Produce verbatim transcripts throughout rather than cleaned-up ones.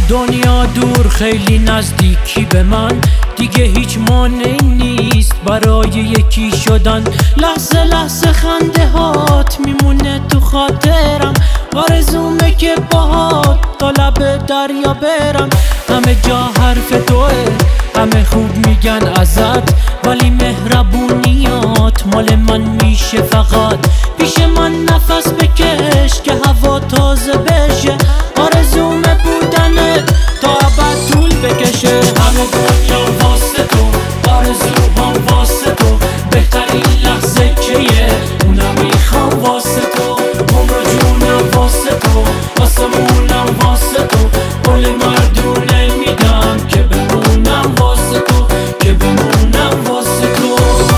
دنیا دور خیلی نزدیکی به من، دیگه هیچ مانعی نیست برای یکی شدن. لحظه لحظه خنده هات میمونه تو خاطرم، آرزومه که باهات تا لب دریا برم. همه جا حرف توه، همه خوب میگن ازت، ولی مهربونیات مال من میشه فقط. پیش من نفس بکش که هوا تازه بشه، آرزومه بودنت تا ابد طول بکشه. همه دنیا واسه تو، آرزوهام واسه تو، بهترین لحظه کیه اونم میخوام واسه تو. عمر و جونم واسه تو، آسمونم واسه تو، قول مردونه میدم که بمونم واسه تو، که بمونم واسه تو.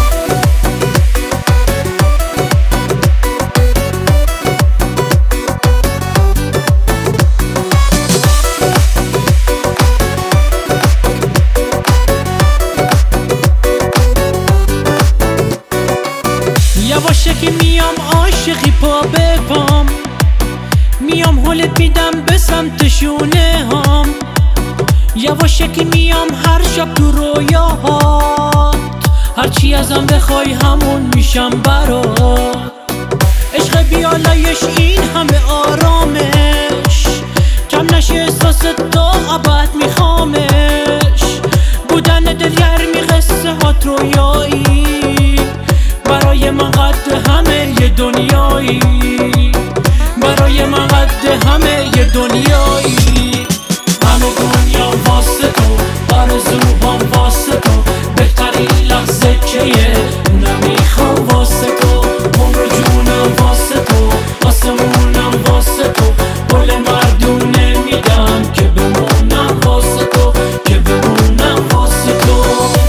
یواشه که میام عاشقی پا به پام، میام حالت میدم به سمت شونه هام. یواشه که میام هر شب تو رویاهات، هرچی ازم بخوای همون میشم برات. عشق بیالایش این همه آرامش، کم نشه احساس تا ابد میخوامش. بودن دلگرمی قصه هات رویایی، برای من قد همه ی دنیایی، برای من قد همه ی دنیایی. همه دنیا واسه تو، آرزوهام واسه تو، بهترین لحظه کیه اونم میخوام واسه تو. عمر و جونم واسه تو، آسمونم واسه تو، قول مردونه میدم که بمونم واسه تو، که بمونم واسه تو.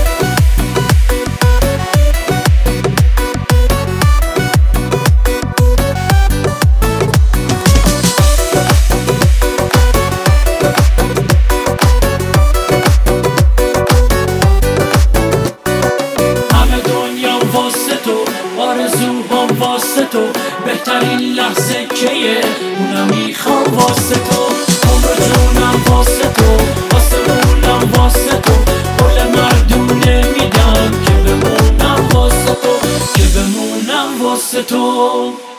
آرزوهام واسه تو، بهترین لحظه کیه اونم میخوام واسه تو. عمر جونم واسه تو، آسمونم واسه تو، قول مردونه میدم که بمونم واسه تو، که بمونم واسه تو.